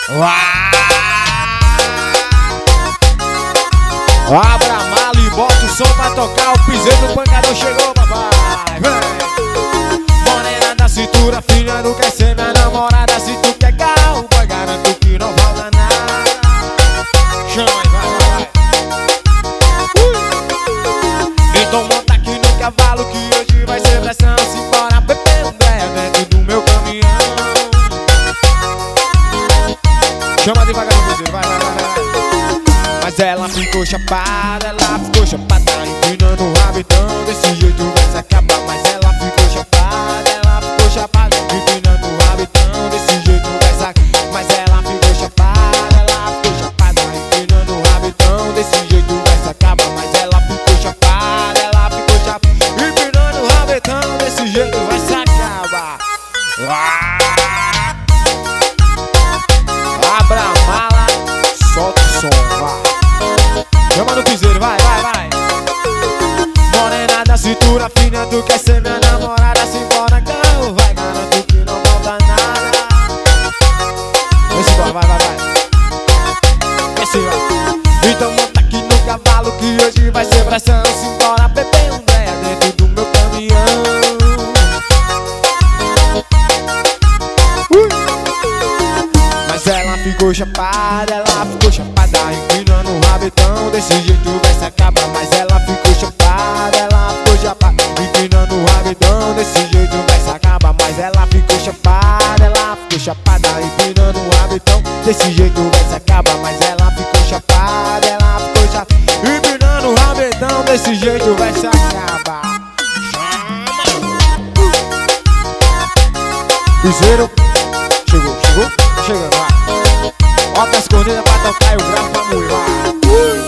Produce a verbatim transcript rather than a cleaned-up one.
Abra a mala e bota o som pra tocar. O piseiro do pancadão chegou, papai. Vem. Morena da cintura fina, não quer ser minha namorada. Se tu quer carro, vai, garanto que não falta nada. Chama aí, vai, vai, vai. Uh. Então monta aqui no cavalo que hoje vai ser pressão. Simbora beber um breia dentro do meu caminhão. Chama devagar no piseiro, vai, vai, vai, vai. Mas ela ficou chapada, ela ficou chapada, empinando o rabo, então desse jeito vai se acabar. Mas ela ficou chapada, ela ficou chapada, empinando o rabo, então desse jeito vai se acabar. Mas ela ficou chapada, ela ficou chapada, empinando o rabo, então desse jeito vai se acabar. Mas ela ficou chapada, ela ficou chapada, empinando o rabo, então desse jeito vai se acabar. Ah! Abra a mala, solta o som, vai. Chama no piseiro, vai, vai, vai. Morena da cintura fina, tu quer ser minha namorada. Se embora carro, vai, garanto que não falta nada. Esse embora, vai, vai, vai. Esse vai. Então monta aqui no cavalo que hoje vai ser pressão. Se embora beber um breia dentro do meu caminhão. uh. Mas ela ficou chapada, ela ficou chapada, empinando o rabetão, desse jeito vai se acabar. Mas ela ficou chapada, ela ficou chapada, empinando o rabetão, desse jeito vai se acabar. Mas ela ficou chapada, ela ficou chapada, empinando o rabetão, desse jeito vai se acabar. Mas ela ficou chapada, ela ficou chapada, empinando o rabetão, desse jeito vai se acabar. Piseiro, chegou, chegou, tá chegando, vai. Bota as cornetas pra tocar e o grafo pra moer, vai.